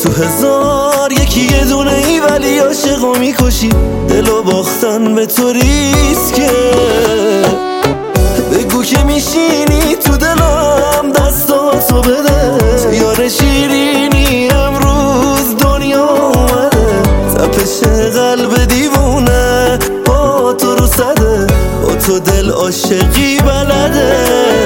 تو هزار یکی یه دونه ای ولی عاشقو میکشی. دلو باختن به تو ریسکه، بگو که میشینی تو دلم دستاتو بده. یار شیرینی امروز دنیا اومده، تپش قلب دیوونه با تو رو صده. با تو دل عاشقی بلده،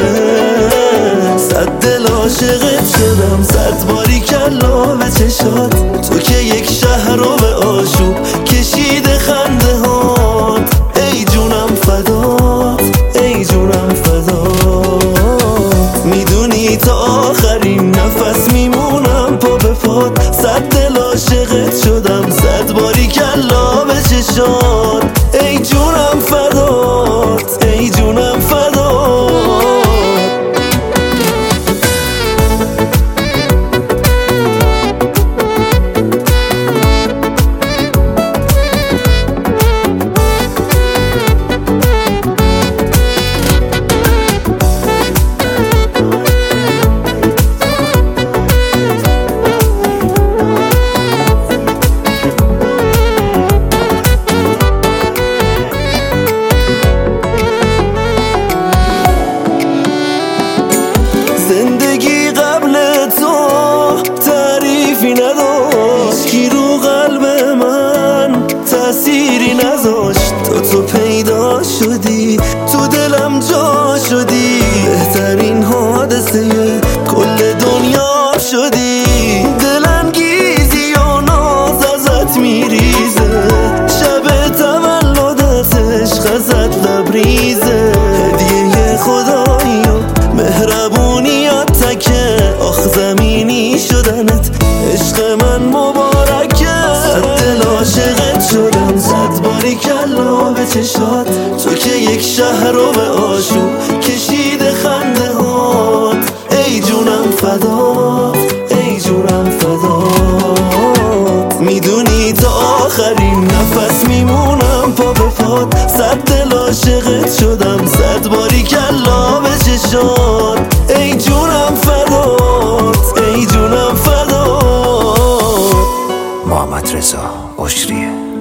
صد دل عاشقت شدم، صد باری کلا به چشات. تو که یک شهر رو به آشوب کشیده خنده هات. ای جونم فدات، ای جونم فدات. میدونی تا آخرین نفس میمونم پا به پات. صد دل عاشقت شدم، صد باری کلا به چشات. ای جونم فدات، ای جونم فدات. زندگی قبل تو تعریفی نداشت، هیچکی رو قلب من تأثیری نذاشت. تو پیدا شدی، تو دلم جا شدی، بهترین حادثه کل دنیا شدی. دلانگیزی و ناز ازت میریزه، شب تولدت عشق ازت لبریزه. هدیه خدایی و مهربونیات تکه، آخ زمینی شدنت عشق من مبارکه. صد دل عاشقت شدم، صد باری کلا به چشات. تو که یک شهر رو به آشوب کشیده خنده هات. ای جونم فدات، ای جونم فدات. میدونی تا آخرین نفس میمونم پا به پات. صد دل عاشقت شدم، صد باری کلا به چشات. ای جونم فدات، ای جونم فدات. محمد رضا عشریه.